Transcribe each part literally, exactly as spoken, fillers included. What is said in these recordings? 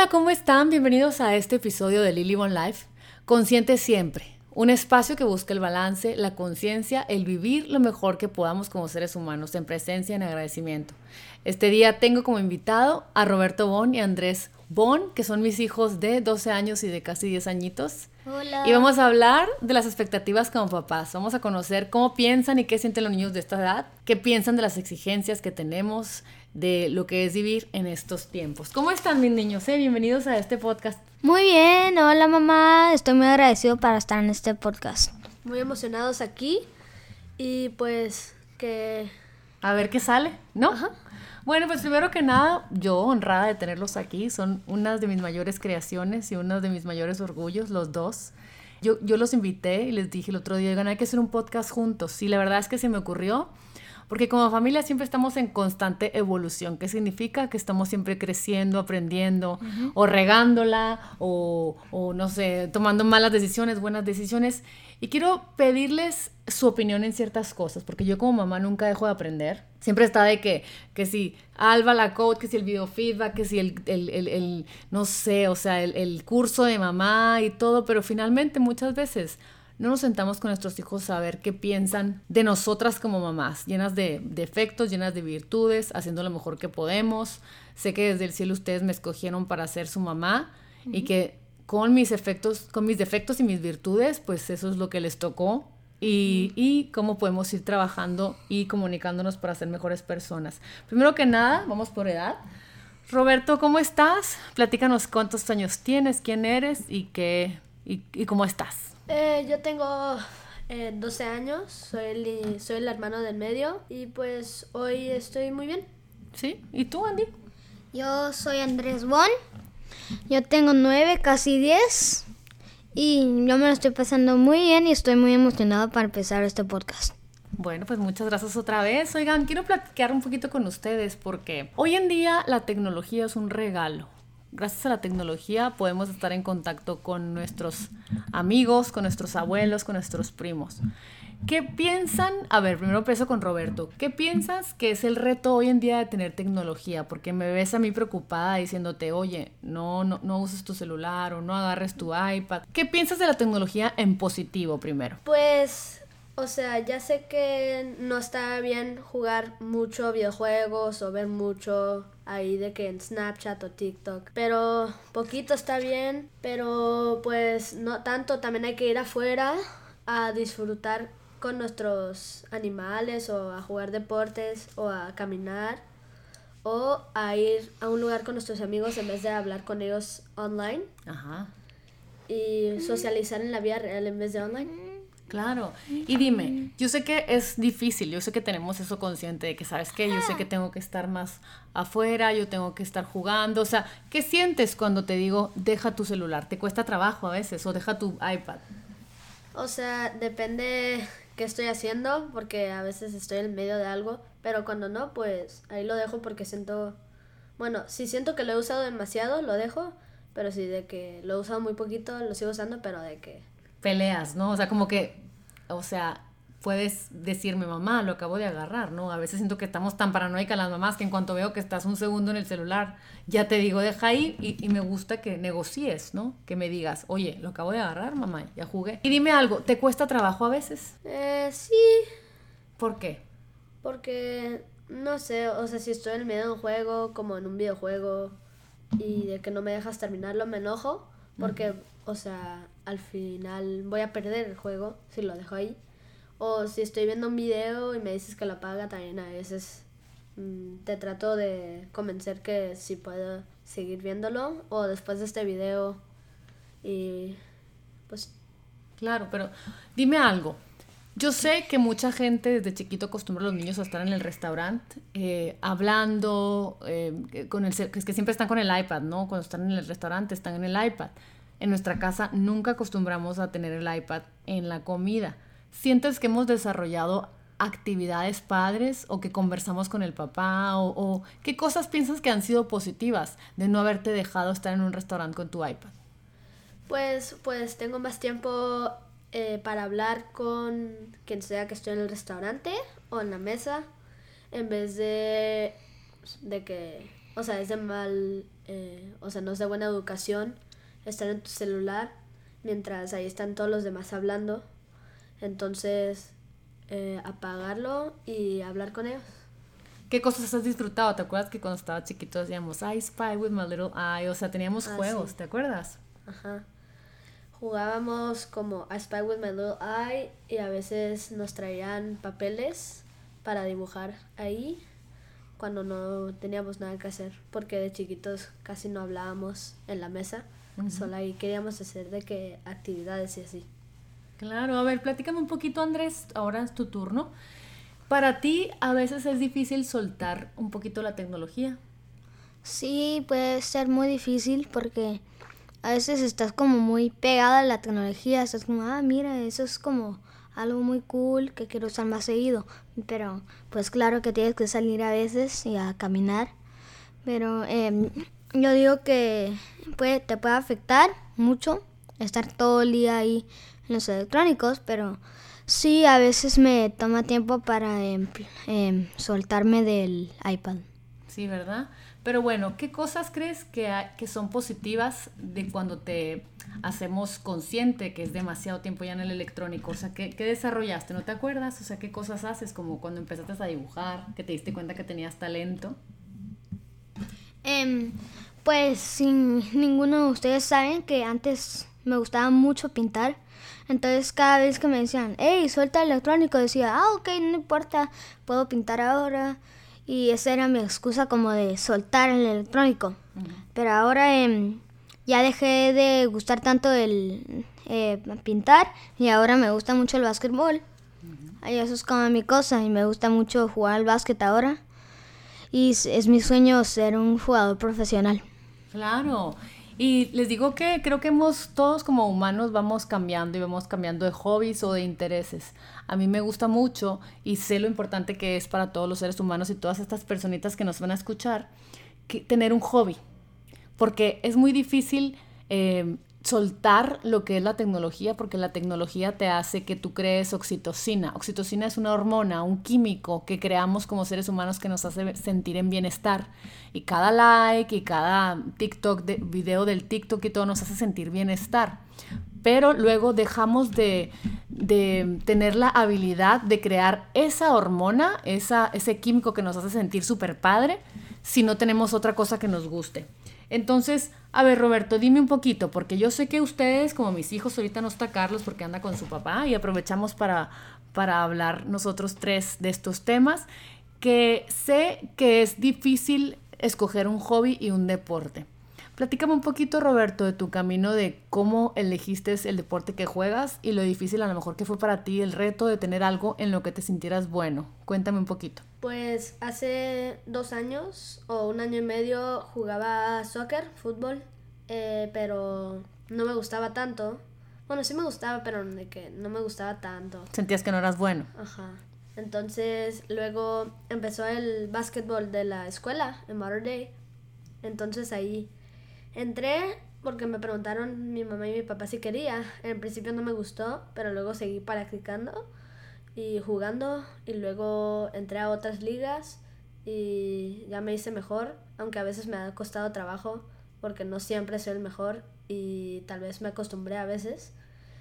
¿cómo están? Bienvenidos a este episodio de Lily Bon Life. Consciente siempre, un espacio que busca el balance, la conciencia, el vivir lo mejor que podamos como seres humanos, en presencia y en agradecimiento. Este día tengo como invitado a Roberto Bon y Andrés Bon, que son mis hijos de doce años y de casi diez añitos. Hola. Y vamos a hablar de las expectativas como papás. Vamos a conocer cómo piensan y qué sienten los niños de esta edad, qué piensan de las exigencias que tenemos, de lo que es vivir en estos tiempos. ¿Cómo están mis niños? Eh? Bienvenidos a este podcast. Muy bien, hola mamá, estoy muy agradecido para estar en este podcast. Muy emocionados aquí y pues que... A ver qué sale, ¿no? Ajá. Bueno, pues primero que nada, yo honrada de tenerlos aquí, son unas de mis mayores creaciones y unos de mis mayores orgullos, los dos. Yo, yo los invité y les dije el otro día, oigan, hay que hacer un podcast juntos. Y la verdad es que se me ocurrió, porque como familia siempre estamos en constante evolución. ¿Qué significa? Que estamos siempre creciendo, aprendiendo, uh-huh. o regándola, o, o no sé, tomando malas decisiones, buenas decisiones. Y quiero pedirles su opinión en ciertas cosas, porque yo como mamá nunca dejo de aprender. Siempre está de que, que si Alba la coach, que si el video feedback, que si el, el, el, el no sé, o sea, el, el curso de mamá y todo, pero finalmente muchas veces no nos sentamos con nuestros hijos a ver qué piensan de nosotras como mamás, llenas de defectos, llenas de virtudes, haciendo lo mejor que podemos. Sé que desde el cielo ustedes me escogieron para ser su mamá, uh-huh. y que con mis efectos, con mis defectos y mis virtudes, pues eso es lo que les tocó. Y, y cómo podemos ir trabajando y comunicándonos para ser mejores personas. Primero que nada, vamos por edad. Roberto, ¿cómo estás? Platícanos cuántos años tienes, quién eres y, qué, y, y cómo estás. Eh, yo tengo eh, doce años, soy el, soy el hermano del medio y pues hoy estoy muy bien. ¿Sí? ¿Y tú, Andy? Yo soy Andrés Bon, yo tengo nueve, casi diez. Y yo me lo estoy pasando muy bien y estoy muy emocionado para empezar este podcast. Bueno, pues muchas gracias otra vez. Oigan, quiero platicar un poquito con ustedes porque hoy en día la tecnología es un regalo. Gracias a la tecnología podemos estar en contacto con nuestros amigos, con nuestros abuelos, con nuestros primos. ¿Qué piensan? A ver, primero empiezo con Roberto. ¿Qué piensas que es el reto hoy en día de tener tecnología? Porque me ves a mí preocupada diciéndote, oye, no, no, no uses tu celular o no agarres tu iPad. ¿Qué piensas de la tecnología en positivo primero? Pues, o sea, ya sé que no está bien jugar mucho videojuegos o ver mucho ahí de que en Snapchat o TikTok, pero poquito está bien, pero pues no tanto, también hay que ir afuera a disfrutar con nuestros animales o a jugar deportes o a caminar o a ir a un lugar con nuestros amigos en vez de hablar con ellos online. Ajá. Y socializar en la vida real en vez de online. Claro. Y dime, yo sé que es difícil, yo sé que tenemos eso consciente de que, ¿sabes qué? Yo sé que tengo que estar más afuera, yo tengo que estar jugando. O sea, ¿qué sientes cuando te digo, deja tu celular? ¿Te cuesta trabajo a veces o deja tu iPad? O sea, depende qué estoy haciendo, porque a veces estoy en medio de algo, pero cuando no, pues ahí lo dejo porque siento... Bueno, si siento que lo he usado demasiado, lo dejo, pero si de que lo he usado muy poquito, lo sigo usando, pero de que... Peleas, ¿no? O sea, como que, o sea, puedes decirme, mamá, lo acabo de agarrar, ¿no? A veces siento que estamos tan paranoicas las mamás que en cuanto veo que estás un segundo en el celular, ya te digo, deja ahí, y, y me gusta que negocies, ¿no? Que me digas, oye, lo acabo de agarrar, mamá, ya jugué. Y dime algo, ¿te cuesta trabajo a veces? Eh, sí. ¿Por qué? Porque, no sé, o sea, si estoy en medio de un juego, como en un videojuego, y de que no me dejas terminarlo, me enojo, porque, uh-huh. o sea, al final voy a perder el juego si lo dejo ahí. O si estoy viendo un video y me dices que lo apaga, también a veces mmm, te trato de convencer que sí puedo seguir viéndolo, o después de este video, y pues... Claro, pero dime algo. Yo sé que mucha gente desde chiquito acostumbra a los niños a estar en el restaurante eh, hablando, eh, con el, es que siempre están con el iPad, ¿no? Cuando están en el restaurante están en el iPad. En nuestra casa nunca acostumbramos a tener el iPad en la comida. ¿Sientes que hemos desarrollado actividades padres o que conversamos con el papá? O, o ¿qué cosas piensas que han sido positivas de no haberte dejado estar en un restaurante con tu iPad? Pues, pues tengo más tiempo eh, para hablar con quien sea que esté en el restaurante o en la mesa, en vez de, de que o sea, es de mal, eh, o sea, no es de buena educación estar en tu celular mientras ahí están todos los demás hablando. Entonces, eh, apagarlo y hablar con ellos. ¿Qué cosas has disfrutado? ¿Te acuerdas que cuando estaba chiquito decíamos I spy with my little eye? O sea, teníamos Ah, juegos, sí. ¿te acuerdas? Ajá. Jugábamos como I Spy with my little eye y a veces nos traían papeles para dibujar ahí cuando no teníamos nada que hacer, porque de chiquitos casi no hablábamos en la mesa, uh-huh. Solo ahí queríamos hacer de que actividades y así. Claro, a ver, platícame un poquito, Andrés, ahora es tu turno. Para ti a veces es difícil soltar un poquito la tecnología. Sí, puede ser muy difícil porque a veces estás como muy pegada a la tecnología, estás como, ah, mira, eso es como algo muy cool que quiero usar más seguido, pero pues claro que tienes que salir a veces y a caminar, pero eh, yo digo que puede, te puede afectar mucho estar todo el día ahí en los electrónicos, pero sí, a veces me toma tiempo para eh, eh, soltarme del iPad. Sí, ¿verdad? Pero bueno, ¿qué cosas crees que, hay, que son positivas de cuando te hacemos consciente que es demasiado tiempo ya en el electrónico? O sea, ¿qué, qué desarrollaste? ¿No te acuerdas? O sea, ¿qué cosas haces? Como cuando empezaste a dibujar, que te diste cuenta que tenías talento. Eh, pues sin ninguno de ustedes saben que antes me gustaba mucho pintar. Entonces cada vez que me decían, hey, suelta el electrónico, decía, ah, ok, no importa, puedo pintar ahora. Y esa era mi excusa como de soltar el electrónico. Uh-huh. Pero ahora eh, ya dejé de gustar tanto el eh, pintar y ahora me gusta mucho el básquetbol. Uh-huh. Y eso es como mi cosa y me gusta mucho jugar al básquet ahora. Y es, es mi sueño ser un jugador profesional. Claro. Y les digo que creo que hemos, todos como humanos vamos cambiando y vamos cambiando de hobbies o de intereses. A mí me gusta mucho y sé lo importante que es para todos los seres humanos y todas estas personitas que nos van a escuchar, que, tener un hobby. Porque es muy difícil eh, soltar lo que es la tecnología, porque la tecnología te hace que tú crees oxitocina. Oxitocina es una hormona, un químico que creamos como seres humanos que nos hace sentir en bienestar. Y cada like y cada TikTok, de, video del TikTok y todo nos hace sentir bienestar. Pero luego dejamos de, de tener la habilidad de crear esa hormona, esa, ese químico que nos hace sentir súper padre, si no tenemos otra cosa que nos guste. Entonces, a ver, Roberto, dime un poquito, porque yo sé que ustedes, como mis hijos, ahorita no está Carlos porque anda con su papá y aprovechamos para, para hablar nosotros tres de estos temas, que sé que es difícil escoger un hobby y un deporte. Platícame un poquito, Roberto, de tu camino, de cómo elegiste el deporte que juegas y lo difícil a lo mejor que fue para ti el reto de tener algo en lo que te sintieras bueno. Cuéntame un poquito. Pues hace dos años o un año y medio jugaba soccer, fútbol, eh, pero no me gustaba tanto. Bueno, sí me gustaba, pero de que no me gustaba tanto. ¿Sentías que no eras bueno? Ajá. Entonces luego empezó el básquetbol de la escuela en Mater Dei. Entonces ahí entré porque me preguntaron mi mamá y mi papá si quería. En principio no me gustó, pero luego seguí practicando y jugando y luego entré a otras ligas y ya me hice mejor, aunque a veces me ha costado trabajo porque no siempre soy el mejor y tal vez me acostumbré a veces.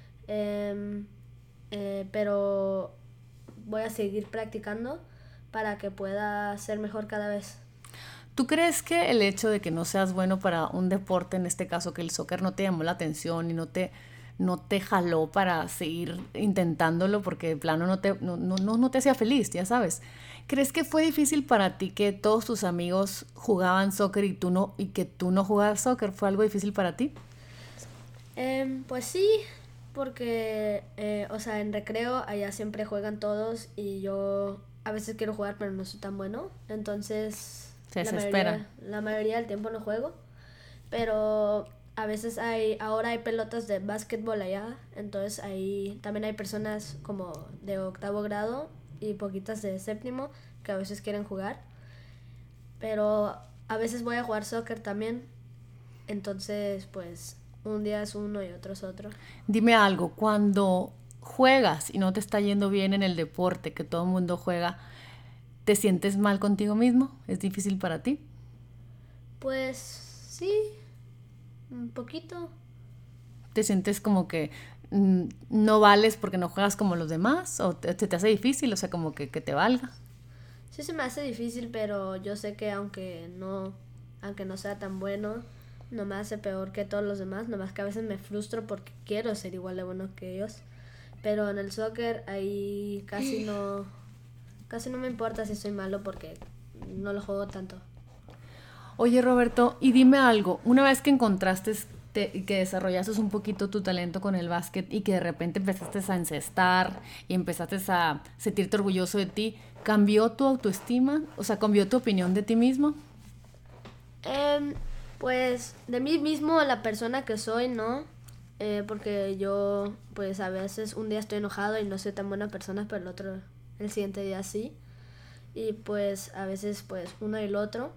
Eh, eh, pero voy a seguir practicando para que pueda ser mejor cada vez. ¿Tú crees que el hecho de que no seas bueno para un deporte, en este caso que el soccer, no te llamó la atención y no te, no te jaló para seguir intentándolo porque de plano no te, no, no, no te hacía feliz, ya sabes? ¿Crees que fue difícil para ti que todos tus amigos jugaban soccer y tú no, y que tú no jugabas soccer? ¿Fue algo difícil para ti? Eh, pues sí, porque, eh, o sea, en recreo allá siempre juegan todos y yo a veces quiero jugar pero no soy tan bueno, entonces se la desespera. mayoría, la mayoría del tiempo no juego, pero a veces hay, ahora hay pelotas de básquetbol allá, entonces ahí también hay personas como de octavo grado y poquitas de séptimo que a veces quieren jugar, pero a veces voy a jugar soccer también, entonces pues un día es uno y otro es otro. Dime algo, cuando juegas y no te está yendo bien en el deporte que todo el mundo juega, ¿te sientes mal contigo mismo? ¿Es difícil para ti? Pues sí, un poquito. ¿Te sientes como que mm, no vales porque no juegas como los demás? ¿O te, te hace difícil? O sea, como que, que te valga. Sí se me hace difícil, pero yo sé que aunque no, aunque no sea tan bueno, no me hace peor que todos los demás. Nomás que a veces me frustro porque quiero ser igual de bueno que ellos. Pero en el soccer ahí casi no, casi no me importa si soy malo porque no lo juego tanto. Oye, Roberto, y dime algo. Una vez que encontraste te, y que desarrollaste un poquito tu talento con el básquet y que de repente empezaste a encestar y empezaste a sentirte orgulloso de ti, ¿cambió tu autoestima? O sea, ¿cambió tu opinión de ti mismo? Eh, pues de mí mismo, la persona que soy, ¿no? Eh, porque yo, pues a veces un día estoy enojado y no soy tan buena persona, pero el otro, el siguiente día sí. Y pues a veces, pues uno y el otro.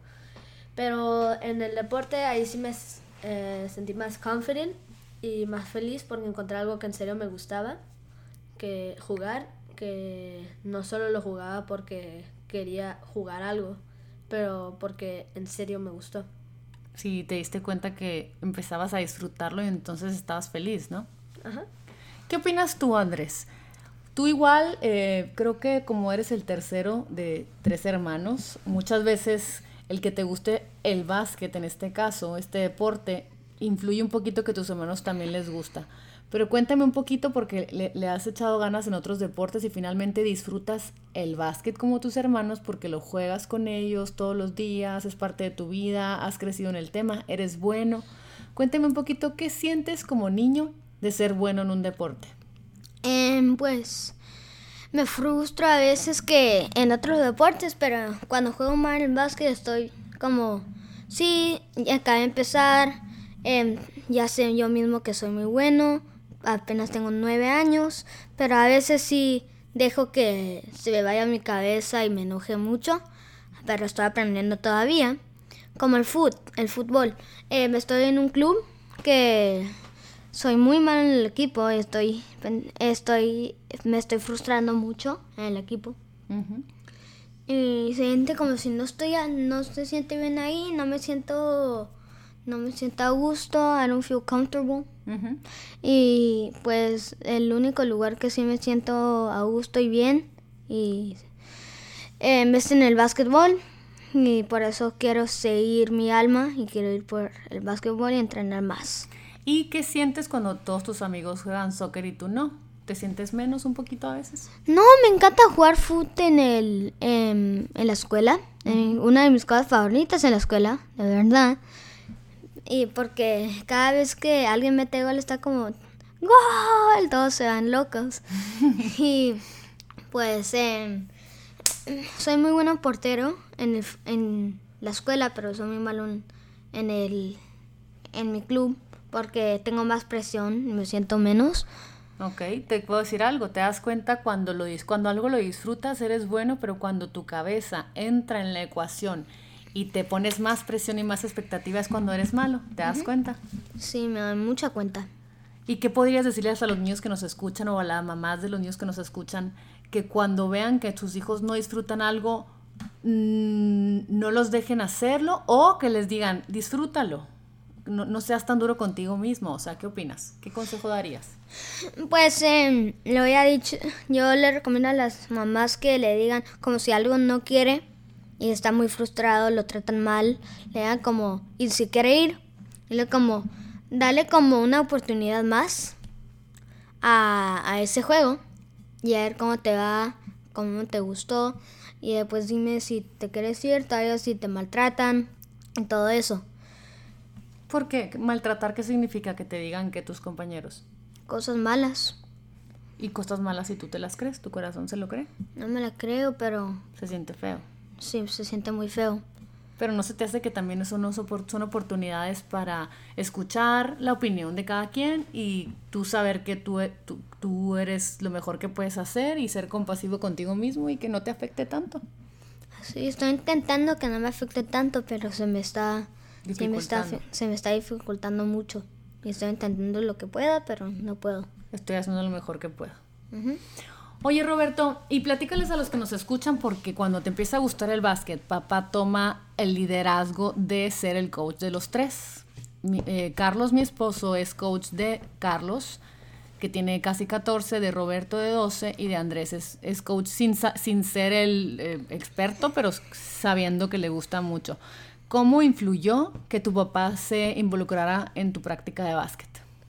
Pero en el deporte ahí sí me eh, sentí más confident y más feliz porque encontré algo que en serio me gustaba, que jugar, que no solo lo jugaba porque quería jugar algo, pero porque en serio me gustó. Sí, te diste cuenta que empezabas a disfrutarlo y entonces estabas feliz, ¿no? Ajá. ¿Qué opinas tú, Andrés? Tú igual, eh, creo que como eres el tercero de tres hermanos, muchas veces el que te guste el básquet, en este caso, este deporte, influye un poquito que a tus hermanos también les gusta. Pero cuéntame un poquito porque le, le has echado ganas en otros deportes y finalmente disfrutas el básquet como tus hermanos porque lo juegas con ellos todos los días, es parte de tu vida, has crecido en el tema, eres bueno. Cuéntame un poquito qué sientes como niño de ser bueno en un deporte. Eh, pues me frustra a veces que en otros deportes, pero cuando juego mal en básquet estoy como, sí, ya acabé de empezar, eh, ya sé yo mismo que soy muy bueno, apenas tengo nueve años, pero a veces sí dejo que se me vaya mi cabeza y me enoje mucho, pero estoy aprendiendo todavía, como el fut, el fútbol. Eh, estoy en un club que soy muy mal en el equipo, estoy, estoy, me estoy frustrando mucho en el equipo. Uh-huh. Y se siente como si no estoy, no se siente bien ahí, no me siento, no me siento a gusto, I don't feel comfortable. Uh-huh. Y pues el único lugar que sí me siento a gusto y bien y eh, es en el básquetbol. Y por eso quiero seguir mi alma y quiero ir por el básquetbol y entrenar más. ¿Y qué sientes cuando todos tus amigos juegan soccer y tú no? ¿Te sientes menos un poquito a veces? No, me encanta jugar fútbol en, el, en, en la escuela. Uh-huh. En una de mis cosas favoritas en la escuela, de verdad. Y porque cada vez que alguien mete gol está como ¡gol! Todos se van locos. Y pues eh, soy muy bueno portero en, el, en la escuela, pero soy muy malo en, en, el, en mi club porque tengo más presión y me siento menos. Ok, te puedo decir algo, te das cuenta cuando, lo, cuando algo lo disfrutas eres bueno, pero cuando tu cabeza entra en la ecuación y te pones más presión y más expectativas cuando eres malo, ¿te das uh-huh. cuenta? Sí, me doy mucha cuenta. ¿Y qué podrías decirles a los niños que nos escuchan o a las mamás de los niños que nos escuchan que cuando vean que sus hijos no disfrutan algo, mmm, no los dejen hacerlo o que les digan, disfrútalo? No, no seas tan duro contigo mismo, o sea, ¿qué opinas? ¿Qué consejo darías? Pues eh, lo había dicho, yo le recomiendo a las mamás que le digan como si algo no quiere y está muy frustrado, lo tratan mal, le digan como, y si quiere ir, dile como, dale como una oportunidad más a, a ese juego y a ver cómo te va, cómo te gustó y después dime si te quieres ir, todavía si te maltratan y todo eso. ¿Por qué? ¿Maltratar qué significa? Que te digan que tus compañeros. Cosas malas. ¿Y cosas malas si tú te las crees? ¿Tu corazón se lo cree? No me la creo, pero... Se siente feo. Sí, se siente muy feo. Pero ¿no se te hace que también son, son oportunidades para escuchar la opinión de cada quien y tú saber que tú, tú, tú eres lo mejor que puedes hacer y ser compasivo contigo mismo y que no te afecte tanto? Sí, estoy intentando que no me afecte tanto, pero se me está... Se me, está, se me está dificultando mucho y estoy intentando lo que pueda, pero no puedo. Estoy haciendo lo mejor que puedo. Uh-huh. Oye, Roberto, y platícales a los que nos escuchan, porque cuando te empieza a gustar el básquet, papá toma el liderazgo de ser el coach de los tres. Mi, eh, Carlos, mi esposo, es coach de Carlos, que tiene casi catorce, de Roberto de doce, y de Andrés es, es coach sin, sin ser el eh, experto, pero sabiendo que le gusta mucho. ¿Cómo influyó que tu papá se involucrara en tu práctica de básquet?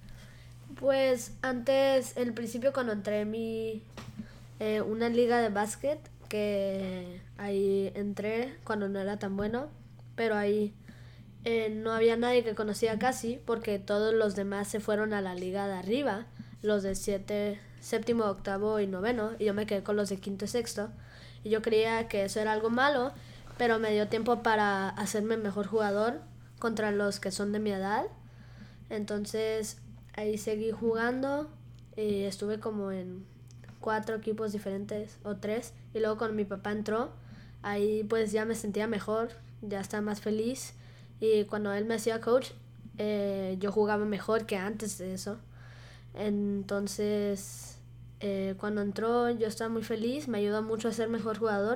Pues antes, en el principio cuando entré en mi, eh, una liga de básquet, que ahí entré cuando no era tan bueno, pero ahí eh, no había nadie que conocía casi, porque todos los demás se fueron a la liga de arriba, los de siete, séptimo, octavo y noveno, y yo me quedé con los de quinto y sexto, y yo creía que eso era algo malo, pero me dio tiempo para hacerme mejor jugador contra los que son de mi edad. Entonces ahí seguí jugando y estuve como en cuatro equipos diferentes o tres, y luego cuando mi papá entró, ahí pues ya me sentía mejor, ya estaba más feliz, y cuando él me hacía coach, eh, yo jugaba mejor que antes de eso. Entonces eh, cuando entró yo estaba muy feliz, me ayudó mucho a ser mejor jugador.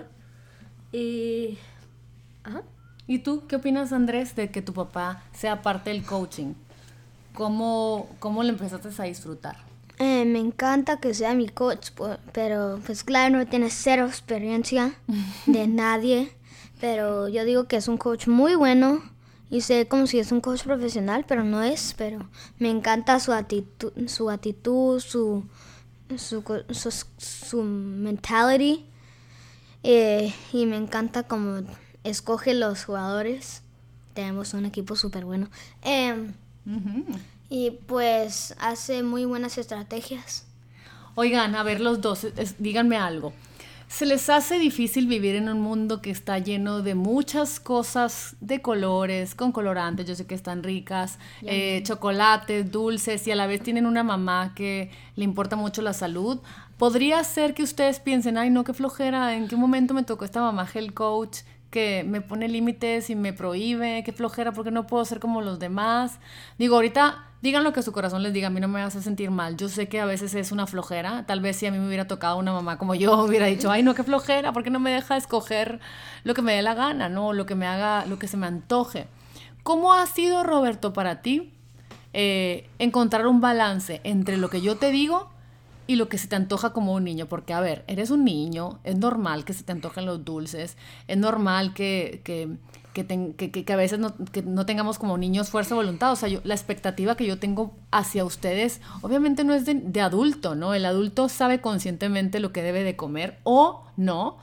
Y ajá. ¿Y tú qué opinas, Andrés, de que tu papá sea parte del coaching? ¿Cómo, cómo le empezaste a disfrutar? Eh, me encanta que sea mi coach, pero pues claro, no tiene cero experiencia de nadie, pero yo digo que es un coach muy bueno y sé como si es un coach profesional, pero no es, pero me encanta su actitud, su actitud, su, su, su, su mentality, eh, y me encanta como escoge los jugadores. Tenemos un equipo súper bueno. Eh, uh-huh. Y pues hace muy buenas estrategias. Oigan, a ver los dos, es, díganme algo. ¿Se les hace difícil vivir en un mundo que está lleno de muchas cosas de colores, con colorantes? Yo sé que están ricas, eh, chocolates, dulces, y a la vez tienen una mamá que le importa mucho la salud. ¿Podría ser que ustedes piensen, ay no, qué flojera, en qué momento me tocó esta mamá health coach que me pone límites y me prohíbe, qué flojera, porque no puedo ser como los demás? Digo, ahorita digan lo que su corazón les diga, a mí no me hace sentir mal. Yo sé que a veces es una flojera, tal vez si a mí me hubiera tocado una mamá como yo, hubiera dicho, ay no, qué flojera, ¿por qué no me deja escoger lo que me dé la gana, no? Lo que me haga, lo que se me antoje. ¿Cómo ha sido, Roberto, para ti eh, encontrar un balance entre lo que yo te digo y lo que se te antoja como un niño? Porque, a ver, eres un niño, es normal que se te antojen los dulces, es normal que, que, que, ten, que, que, que a veces no, que no tengamos como niños fuerza de voluntad. O sea, yo, la expectativa que yo tengo hacia ustedes, obviamente no es de, de adulto, ¿no? El adulto sabe conscientemente lo que debe de comer o no,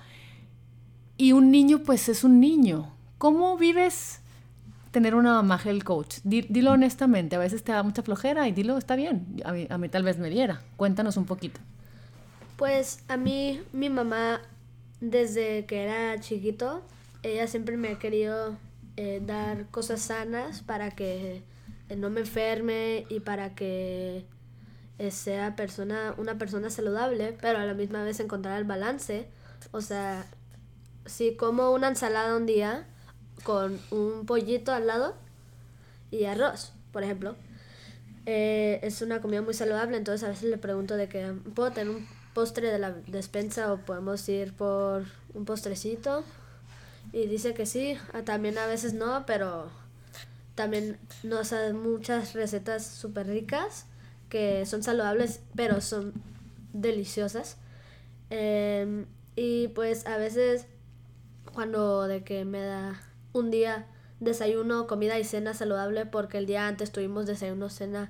y un niño, pues, es un niño. ¿Cómo vives tener una mamá health coach? Dilo honestamente, a veces te da mucha flojera y dilo, está bien, a mí, a mí tal vez me diera. Cuéntanos un poquito. Pues a mí, mi mamá, desde que era chiquito, ella siempre me ha querido eh, dar cosas sanas para que eh, no me enferme y para que eh, sea persona, una persona saludable, pero a la misma vez encontrar el balance. O sea, si como una ensalada un día con un pollito al lado y arroz, por ejemplo, eh, es una comida muy saludable. Entonces a veces le pregunto de que puedo tener un postre de la despensa o podemos ir por un postrecito, y dice que sí. También a veces no, pero también nos dan muchas recetas súper ricas que son saludables pero son deliciosas. Eh, y pues a veces cuando de que me da un día desayuno, comida y cena saludable, porque el día antes tuvimos desayuno, cena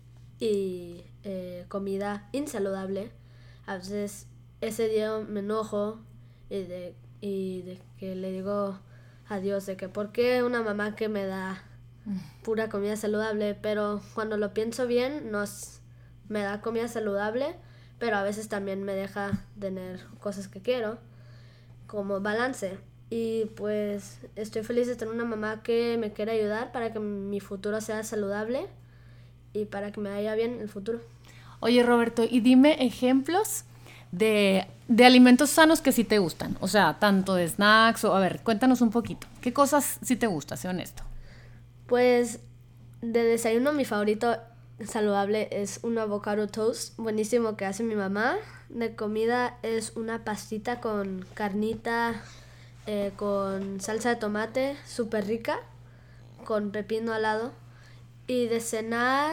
y eh, comida insaludable, a veces ese día me enojo y de, y de que le digo a Dios de que por qué una mamá que me da pura comida saludable, pero cuando lo pienso bien, nos, me da comida saludable, pero a veces también me deja tener cosas que quiero, como balance. Y pues estoy feliz de tener una mamá que me quiere ayudar para que mi futuro sea saludable y para que me vaya bien en el futuro. Oye, Roberto, y dime ejemplos de, de alimentos sanos que sí te gustan. O sea, tanto de snacks o... A ver, cuéntanos un poquito. ¿Qué cosas sí te gustan? Sé honesto. Pues de desayuno mi favorito saludable es un avocado toast buenísimo que hace mi mamá. De comida es una pastita con carnita, eh, con salsa de tomate, súper rica, con pepino al lado. Y de cenar,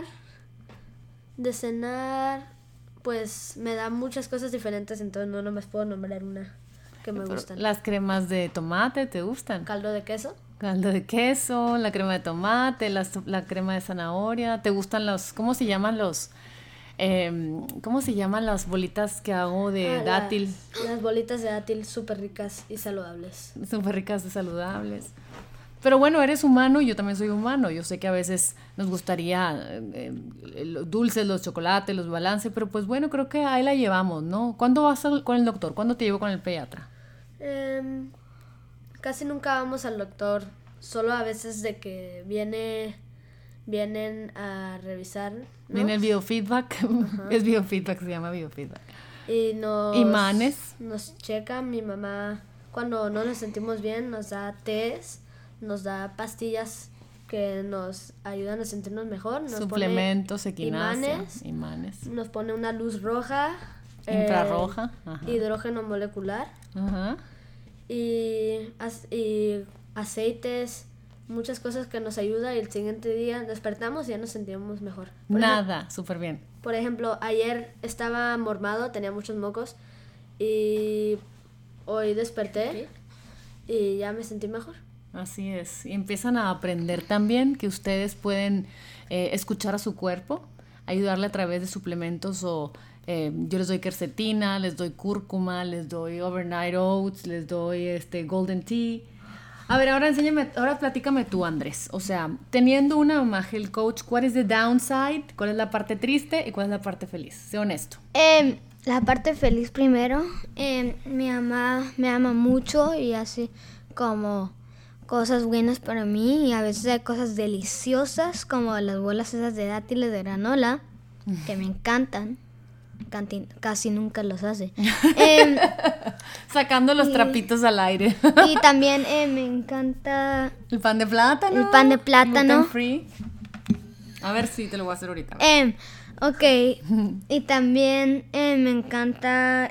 de cenar, pues me da muchas cosas diferentes, entonces no nomás puedo nombrar una que me Pero gustan. las cremas de tomate, ¿te gustan? Caldo de queso. Caldo de queso, la crema de tomate, la, la crema de zanahoria. ¿Te gustan los, cómo se llaman los, eh, cómo se llaman las bolitas que hago de Ah, dátil? Las, las bolitas de dátil súper ricas y saludables. Súper ricas y saludables. Pero bueno, eres humano y yo también soy humano. Yo sé que a veces nos gustaría eh, los dulces, los chocolates, los balances, pero pues bueno, creo que ahí la llevamos, ¿no? ¿Cuándo vas al- con el doctor? ¿Cuándo te llevo con el pediatra? Em, casi nunca vamos al doctor, solo a veces de que viene, vienen a revisar, ¿no? Viene el biofeedback. Es biofeedback, se llama biofeedback. Y nos, Imanes. nos checa mi mamá cuando no nos sentimos bien, nos da tés, nos da pastillas que nos ayudan a sentirnos mejor, nos Suplementos, pone equinacia, imanes, imanes. nos pone una luz roja, eh, Infrarroja. Ajá. hidrógeno molecular Ajá. y, ac- y aceites, muchas cosas que nos ayudan y el siguiente día despertamos y ya nos sentimos mejor. Por Nada, súper bien. ejemplo, por ejemplo, ayer estaba mormado, tenía muchos mocos y hoy desperté y ya me sentí mejor. Así es. Y empiezan a aprender también que ustedes pueden eh, escuchar a su cuerpo, ayudarle a través de suplementos o eh, yo les doy quercetina, les doy cúrcuma, les doy overnight oats, les doy este golden tea. A ver, ahora enséñame, ahora platícame tú, Andrés. O sea, teniendo una mamá health coach, ¿cuál es the downside? ¿Cuál es la parte triste y cuál es la parte feliz? Sé honesto. Em, la parte feliz primero. Em, mi mamá me ama mucho y hace como cosas buenas para mí y a veces hay cosas deliciosas como las bolas esas de dátiles de granola que me encantan. Canti- casi nunca los hace. Em, Sacando los y- trapitos al aire. y también eh, me encanta El pan de plátano. El pan de plátano. Gluten free. A ver si te lo voy a hacer ahorita. Em, ok, y también eh, me encanta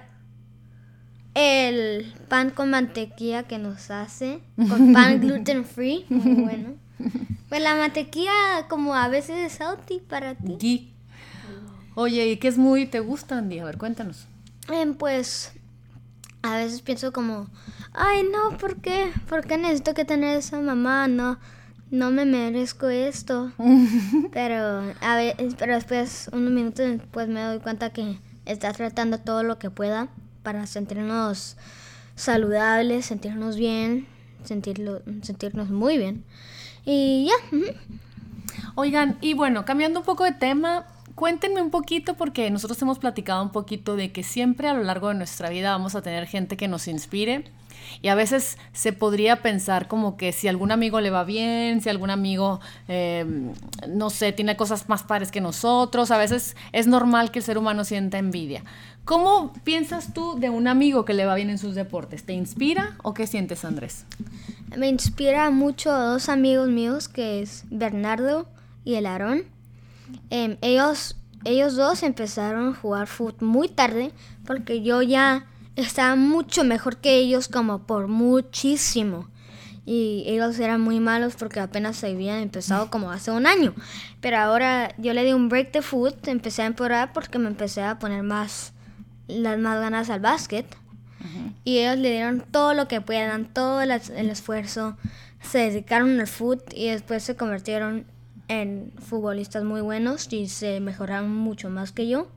el pan con mantequilla que nos hace, con pan gluten free, muy bueno. Pues la mantequilla como a veces es healthy para ti. Gui. Oye, ¿y qué es muy te gusta, Andy? A ver, cuéntanos. Em, pues a veces pienso como, ay no, ¿por qué? ¿Por qué necesito que tener esa mamá? No, no me merezco esto. Pero a veces, pero después, unos minutos después me doy cuenta que está tratando todo lo que pueda para sentirnos saludables, sentirnos bien, sentirlo, sentirnos muy bien. Y ya. Ujú. Oigan, y bueno, cambiando un poco de tema, cuéntenme un poquito porque nosotros hemos platicado un poquito de que siempre a lo largo de nuestra vida vamos a tener gente que nos inspire y a veces se podría pensar como que si algún amigo le va bien, si algún amigo, eh, no sé, tiene cosas más padres que nosotros, a veces es normal que el ser humano sienta envidia. ¿Cómo piensas tú de un amigo que le va bien en sus deportes? ¿Te inspira o qué sientes, Andrés? Me inspira mucho a dos amigos míos que es Bernardo y el Aarón. Em, ellos, ellos dos empezaron a jugar fútbol muy tarde porque yo ya estaba mucho mejor que ellos como por muchísimo. Y ellos eran muy malos porque apenas se habían empezado como hace un año. Pero ahora yo le di un break de fútbol, empecé a empeorar porque me empecé a poner más, las más ganas al básquet. Uh-huh. Y ellos le dieron todo lo que puedan, todo el, el esfuerzo. Se dedicaron al fútbol y después se convirtieron en futbolistas muy buenos y se mejoraron mucho más que yo.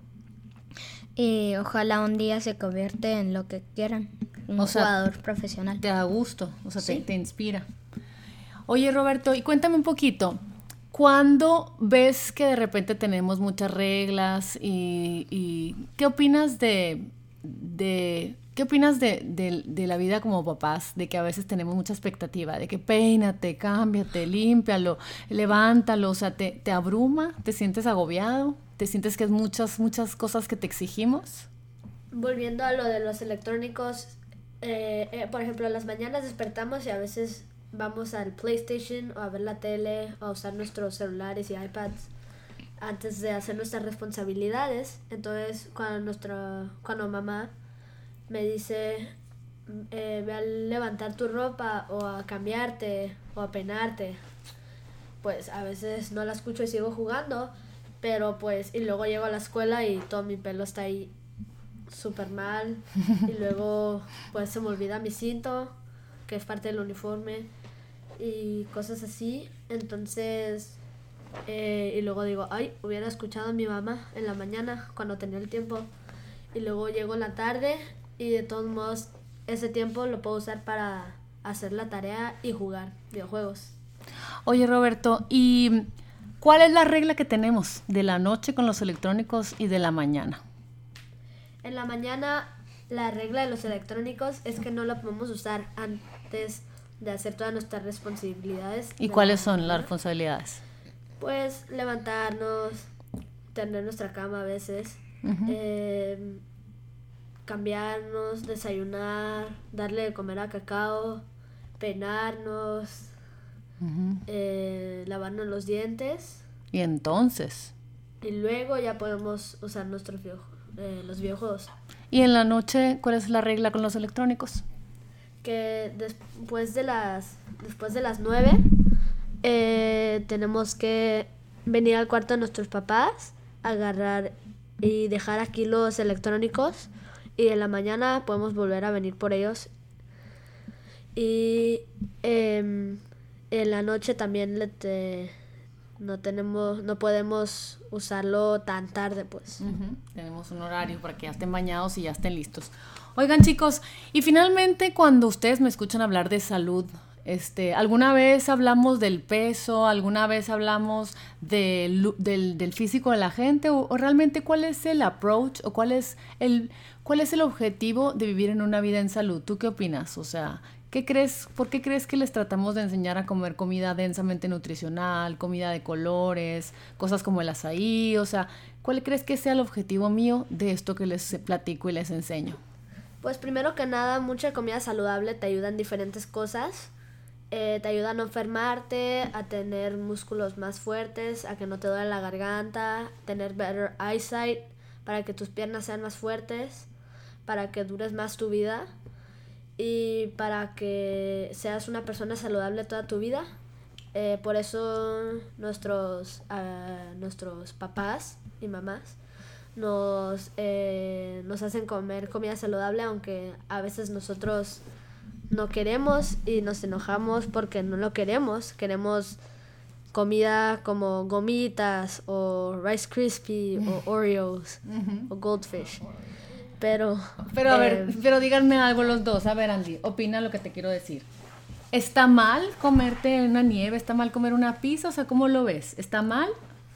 Y ojalá un día se convierta en lo que quieran, un o sea, jugador profesional. Te da gusto, o sea, sí. te, te inspira. Oye, Roberto, y cuéntame un poquito, ¿cuándo ves que de repente tenemos muchas reglas y, y qué opinas de, de qué opinas de, de, de la vida como papás, de que a veces tenemos mucha expectativa, de que peínate, cámbiate, límpialo, levántalo, o sea, te, te abruma, te sientes agobiado? ¿Te sientes que es muchas, muchas cosas que te exigimos? Volviendo a lo de los electrónicos, eh, eh, por ejemplo, en las mañanas despertamos y a veces vamos al PlayStation o a ver la tele o a usar nuestros celulares y iPads antes de hacer nuestras responsabilidades. Entonces, cuando, nuestra, cuando mamá me dice, eh, ve a levantar tu ropa o a cambiarte o a peinarte, pues a veces no la escucho y sigo jugando, pero pues, y luego llego a la escuela y todo mi pelo está ahí súper mal, y luego pues se me olvida mi cinto, que es parte del uniforme, y cosas así. Entonces, eh, y luego digo, ay, hubiera escuchado a mi mamá en la mañana cuando tenía el tiempo, y luego llego en la tarde, y de todos modos ese tiempo lo puedo usar para hacer la tarea y jugar videojuegos. Oye, Roberto, ¿y cuál es la regla que tenemos de la noche con los electrónicos y de la mañana? En la mañana, la regla de los electrónicos es que no la podemos usar antes de hacer todas nuestras responsabilidades. ¿Y cuáles son las responsabilidades? Pues levantarnos, tener nuestra cama a veces, uh-huh. eh, cambiarnos, desayunar, darle de comer a Cacao, peinarnos, uh-huh. eh, lavarnos los dientes. ¿Y entonces? Y luego ya podemos usar nuestros videojuegos. Eh, los videojuegos. ¿Y en la noche cuál es la regla con los electrónicos? Que después de las después de las nueve eh, tenemos que venir al cuarto de nuestros papás, agarrar y dejar aquí los electrónicos, y en la mañana podemos volver a venir por ellos. Y eh, en la noche también le te, no tenemos no podemos usarlo tan tarde, pues. Uh-huh. Tenemos un horario para que ya estén bañados y ya estén listos. Oigan, chicos, y finalmente cuando ustedes me escuchan hablar de salud, este, ¿alguna vez hablamos del peso? ¿Alguna vez hablamos del, del, del físico de la gente? ¿O, o realmente cuál es el approach o cuál es el, cuál es el objetivo de vivir en una vida en salud? ¿Tú qué opinas? O sea, ¿qué crees, ¿por qué crees que les tratamos de enseñar a comer comida densamente nutricional, comida de colores, cosas como el azaí? O sea, ¿cuál crees que sea el objetivo mío de esto que les platico y les enseño? Pues primero que nada, mucha comida saludable te ayuda en diferentes cosas. Eh, te ayuda a no enfermarte, a tener músculos más fuertes, a que no te duele la garganta, tener better eyesight, para que tus piernas sean más fuertes, para que dures más tu vida y para que seas una persona saludable toda tu vida. Eh, por eso nuestros, uh, nuestros papás y mamás nos, eh, nos hacen comer comida saludable, aunque a veces nosotros no queremos y nos enojamos porque no lo queremos. Queremos comida como gomitas o Rice Krispies o Oreos uh-huh. o Goldfish. Pero, pero a eh, ver, pero díganme algo los dos. A ver, Andy, opina lo que te quiero decir. ¿Está mal comerte una nieve? ¿Está mal comer una pizza? O sea, ¿cómo lo ves? ¿Está mal?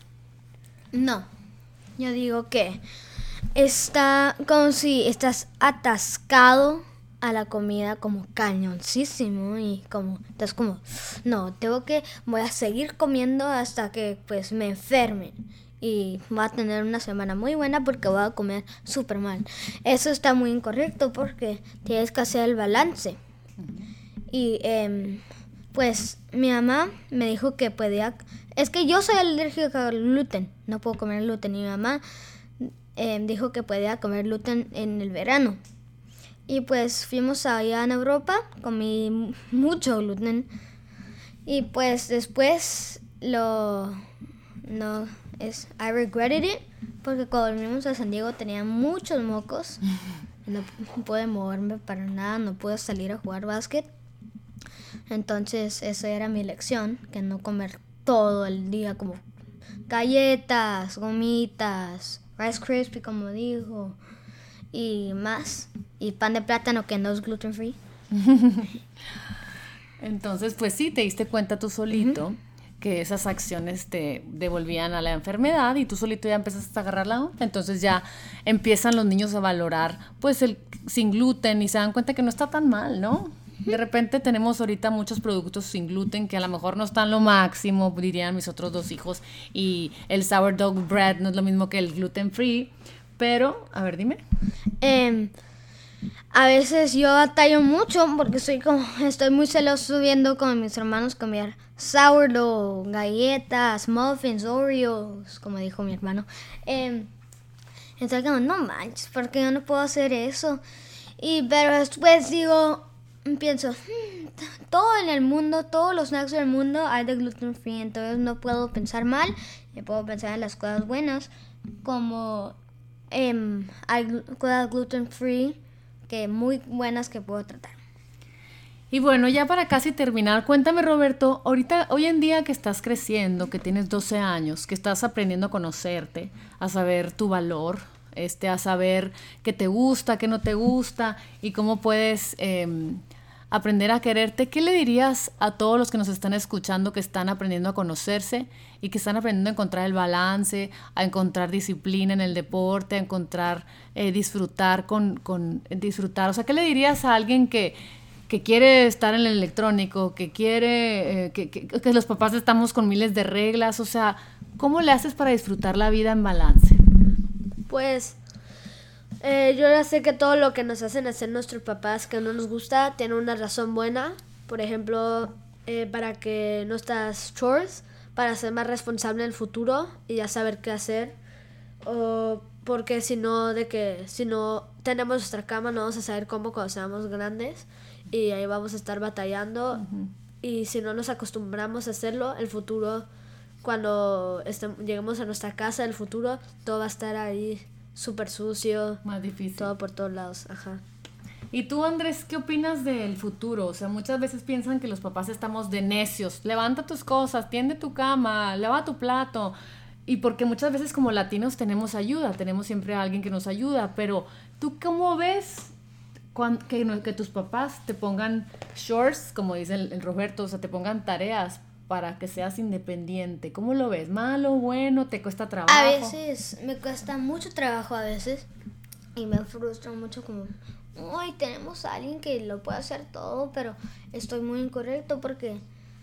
No. Yo digo que está como si estás atascado a la comida como cañoncísimo y como estás como, no, tengo que, voy a seguir comiendo hasta que pues me enferme. Y va a tener una semana muy buena porque voy a comer súper mal. Eso está muy incorrecto porque tienes que hacer el balance. Uh-huh. Y eh, pues mi mamá me dijo que podía... Es que yo soy alérgica al gluten. No puedo comer gluten. Y mi mamá eh, dijo que podía comer gluten en el verano. Y pues fuimos allá en Europa. Comí mucho gluten. Y pues después lo... No... Es, I regretted it, porque cuando vinimos a San Diego tenía muchos mocos. No pude moverme para nada, no pude salir a jugar básquet. Entonces esa era mi lección, que no comer todo el día como galletas, gomitas, Rice Krispies como dijo, y más. Y pan de plátano que no es gluten free. Entonces pues sí, te diste cuenta tú solito. Uh-huh. Que esas acciones te devolvían a la enfermedad y tú solito ya empezaste a agarrar la onda. Entonces ya empiezan los niños a valorar pues el sin gluten y se dan cuenta que no está tan mal, ¿no? De repente tenemos ahorita muchos productos sin gluten que a lo mejor no están lo máximo, dirían mis otros dos hijos, y el sourdough bread no es lo mismo que el gluten free, pero, a ver, dime. Eh, a veces yo batallo mucho porque soy como, estoy muy celoso viendo con mis hermanos comer sourdough, galletas, muffins, Oreos, como dijo mi hermano. Eh, entonces como, no manches, ¿por qué yo no puedo hacer eso? Y pero después digo, pienso, hmm, todo en el mundo, todos los snacks del mundo hay de gluten free, entonces no puedo pensar mal, y puedo pensar en las cosas buenas, como eh, hay glu- cosas gluten free que muy buenas que puedo tratar. Y bueno, ya para casi terminar, cuéntame, Roberto, ahorita, hoy en día que estás creciendo, que tienes doce años, que estás aprendiendo a conocerte, a saber tu valor, este, a saber qué te gusta, qué no te gusta y cómo puedes eh, aprender a quererte, ¿qué le dirías a todos los que nos están escuchando que están aprendiendo a conocerse y que están aprendiendo a encontrar el balance, a encontrar disciplina en el deporte, a encontrar eh, disfrutar con, con disfrutar? O sea, ¿qué le dirías a alguien que que quiere estar en el electrónico, que quiere, eh, que, que, que los papás estamos con miles de reglas? O sea, ¿cómo le haces para disfrutar la vida en balance? Pues eh, yo ya sé que todo lo que nos hacen hacer nuestros papás que no nos gusta tiene una razón buena. Por ejemplo, eh, para que no estás chores, para ser más responsable en el futuro y ya saber qué hacer. O porque si no, de que si no tenemos nuestra cama, no vamos a saber cómo cuando seamos grandes. Y ahí vamos a estar batallando. Uh-huh. Y si no nos acostumbramos a hacerlo, el futuro, cuando estemos, lleguemos a nuestra casa, el futuro, todo va a estar ahí súper sucio. Más difícil. Todo por todos lados. Ajá. ¿Y tú, Andrés, qué opinas del futuro? O sea, muchas veces piensan que los papás estamos de necios. Levanta tus cosas, tiende tu cama, lava tu plato. Y porque muchas veces como latinos tenemos ayuda, tenemos siempre a alguien que nos ayuda. Pero, ¿tú cómo ves Cuando, que, que tus papás te pongan chores, como dice el, el Roberto, o sea, te pongan tareas para que seas independiente? ¿Cómo lo ves? ¿Malo, bueno? ¿Te cuesta trabajo? A veces me cuesta mucho trabajo a veces y me frustra mucho como, ay, tenemos a alguien que lo puede hacer todo, pero estoy muy incorrecto porque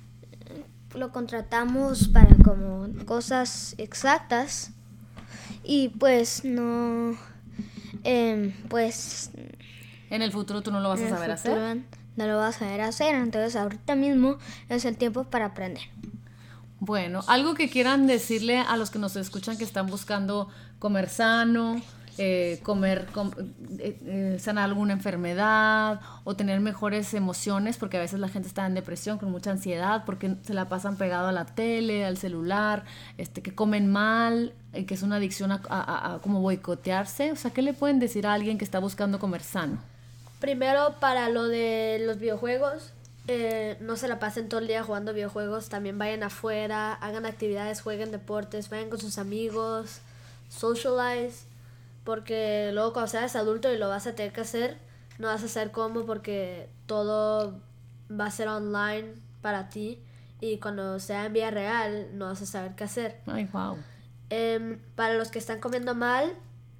lo contratamos para como cosas exactas y pues no, eh, pues... En el futuro tú no lo vas a saber hacer. No lo vas a saber hacer, entonces ahorita mismo es el tiempo para aprender. Bueno, algo que quieran decirle a los que nos escuchan que están buscando comer sano, eh, comer, com, eh, eh, sanar alguna enfermedad o tener mejores emociones, porque a veces la gente está en depresión con mucha ansiedad porque se la pasan pegado a la tele, al celular, este, que comen mal, eh, que es una adicción a, a, a como boicotearse. O sea, ¿qué le pueden decir a alguien que está buscando comer sano? Primero, para lo de los videojuegos, eh, no se la pasen todo el día jugando videojuegos, también vayan afuera, hagan actividades, jueguen deportes, vayan con sus amigos, socialize, porque luego cuando seas adulto y lo vas a tener que hacer, no vas a saber cómo porque todo va a ser online para ti y cuando sea en vida real no vas a saber qué hacer. Ay, wow. Eh, para los que están comiendo mal,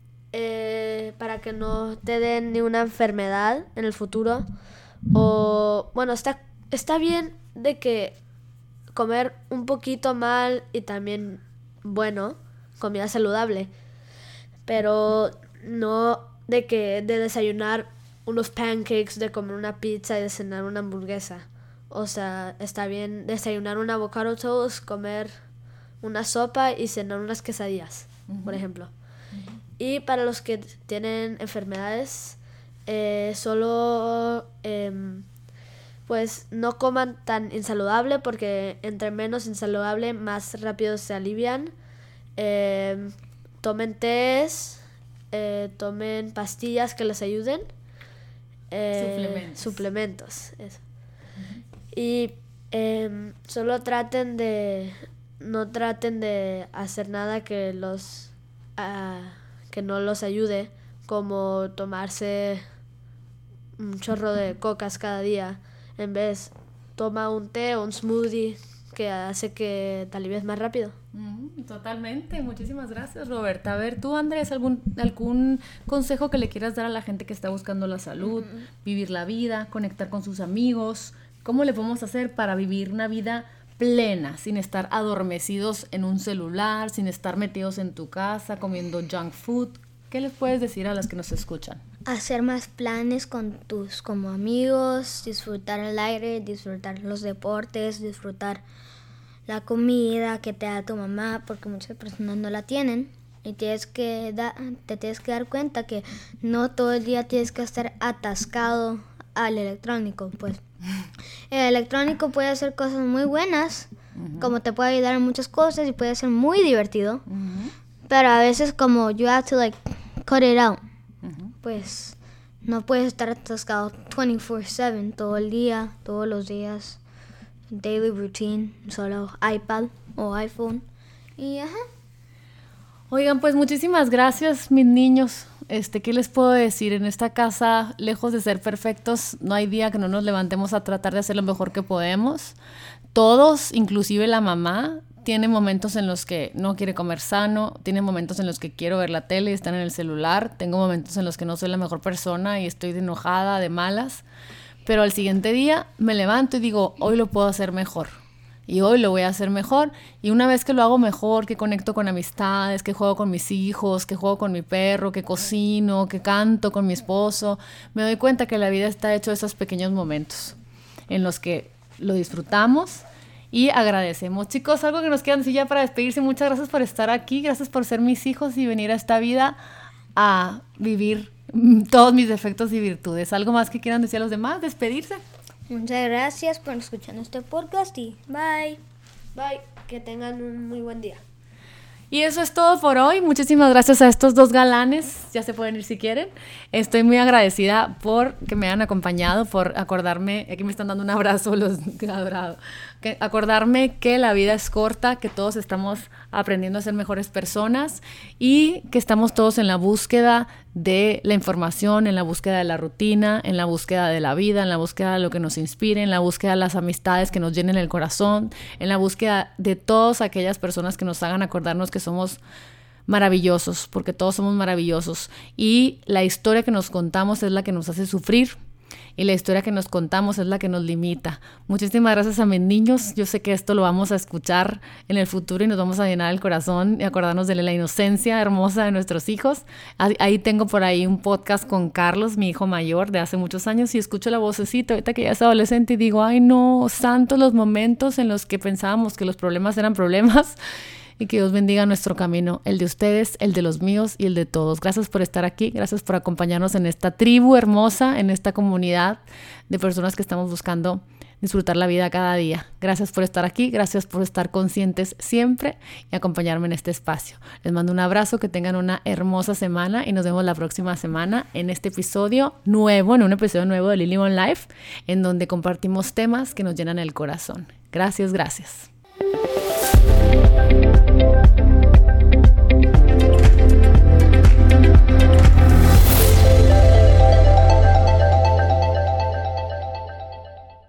Eh, para que no te den ni una enfermedad en el futuro, o bueno, está, está bien de que comer un poquito mal y también bueno, comida saludable, pero no de que de desayunar unos pancakes, de comer una pizza y de cenar una hamburguesa. O sea, está bien desayunar un avocado toast, comer una sopa y cenar unas quesadillas, uh-huh. por ejemplo. Uh-huh. Y para los que tienen enfermedades, eh, solo eh, pues no coman tan insaludable porque entre menos insaludable más rápido se alivian. Eh, tomen tés, eh, tomen pastillas que les ayuden. Eh, suplementos. Suplementos, eso. Uh-huh. Y eh, solo traten de, no traten de hacer nada que los... Uh, que no los ayude, como tomarse un chorro de cocas cada día. En vez, toma un té o un smoothie que hace que te alivies más rápido. Mm, totalmente, muchísimas gracias, Roberta. A ver, tú, Andrés, ¿algún, algún consejo que le quieras dar a la gente que está buscando la salud, uh-huh. vivir la vida, conectar con sus amigos? ¿Cómo le podemos hacer para vivir una vida plena, sin estar adormecidos en un celular, sin estar metidos en tu casa, comiendo junk food? ¿Qué les puedes decir a las que nos escuchan? hacer más planes con tus como amigos, disfrutar el aire, disfrutar los deportes, disfrutar la comida que te da tu mamá, porque muchas personas no la tienen. Y tienes que da, te tienes que dar cuenta que no todo el día tienes que estar atascado al electrónico. Pues el electrónico puede hacer cosas muy buenas, uh-huh. como te puede ayudar en muchas cosas y puede ser muy divertido. Uh-huh. Pero a veces como you have to like cut it out. Uh-huh. Pues no puedes estar atascado veinticuatro siete todo el día, todos los días. Daily routine, solo iPad o iPhone. Y ajá. Oigan, pues muchísimas gracias, mis niños. Este, ¿qué les puedo decir? En esta casa, lejos de ser perfectos, no hay día que no nos levantemos a tratar de hacer lo mejor que podemos. Todos, inclusive la mamá, tiene momentos en los que no quiere comer sano, tiene momentos en los que quiero ver la tele y estar en el celular, tengo momentos en los que no soy la mejor persona y estoy de enojada, de malas, pero al siguiente día me levanto y digo, hoy lo puedo hacer mejor. Y hoy lo voy a hacer mejor. Y una vez que lo hago mejor, que conecto con amistades, que juego con mis hijos, que juego con mi perro, que cocino, que canto con mi esposo, me doy cuenta que la vida está hecha de esos pequeños momentos en los que lo disfrutamos y agradecemos. Chicos, algo que nos quieran decir ya para despedirse. Muchas gracias por estar aquí, gracias por ser mis hijos y venir a esta vida a vivir todos mis defectos y virtudes. ¿Algo más que quieran decir a los demás? ¿Despedirse? Muchas gracias por escuchar este podcast y bye. Bye. Que tengan un muy buen día. Y eso es todo por hoy. Muchísimas gracias a estos dos galanes. Ya se pueden ir si quieren. Estoy muy agradecida por que me hayan acompañado, por acordarme, aquí me están dando un abrazo los adorado, que acordarme que la vida es corta, que todos estamos aprendiendo a ser mejores personas y que estamos todos en la búsqueda de la información, en la búsqueda de la rutina, en la búsqueda de la vida, en la búsqueda de lo que nos inspire, en la búsqueda de las amistades que nos llenen el corazón, en la búsqueda de todas aquellas personas que nos hagan acordarnos que somos maravillosos, porque todos somos maravillosos. Y la historia que nos contamos es la que nos hace sufrir. Y la historia que nos contamos es la que nos limita. Muchísimas gracias a mis niños. Yo sé que esto lo vamos a escuchar en el futuro y nos vamos a llenar el corazón y acordarnos de la inocencia hermosa de nuestros hijos. Ahí tengo por ahí un podcast con Carlos, mi hijo mayor de hace muchos años, y escucho la vocecita ahorita que ya es adolescente y digo, ay no, santos los momentos en los que pensábamos que los problemas eran problemas. Y que Dios bendiga nuestro camino, el de ustedes, el de los míos y el de todos. Gracias por estar aquí, gracias por acompañarnos en esta tribu hermosa, en esta comunidad de personas que estamos buscando disfrutar la vida cada día. Gracias por estar aquí, gracias por estar conscientes siempre y acompañarme en este espacio. Les mando un abrazo, que tengan una hermosa semana y nos vemos la próxima semana en este episodio nuevo, en un episodio nuevo de Lily One Life, en donde compartimos temas que nos llenan el corazón. Gracias, gracias.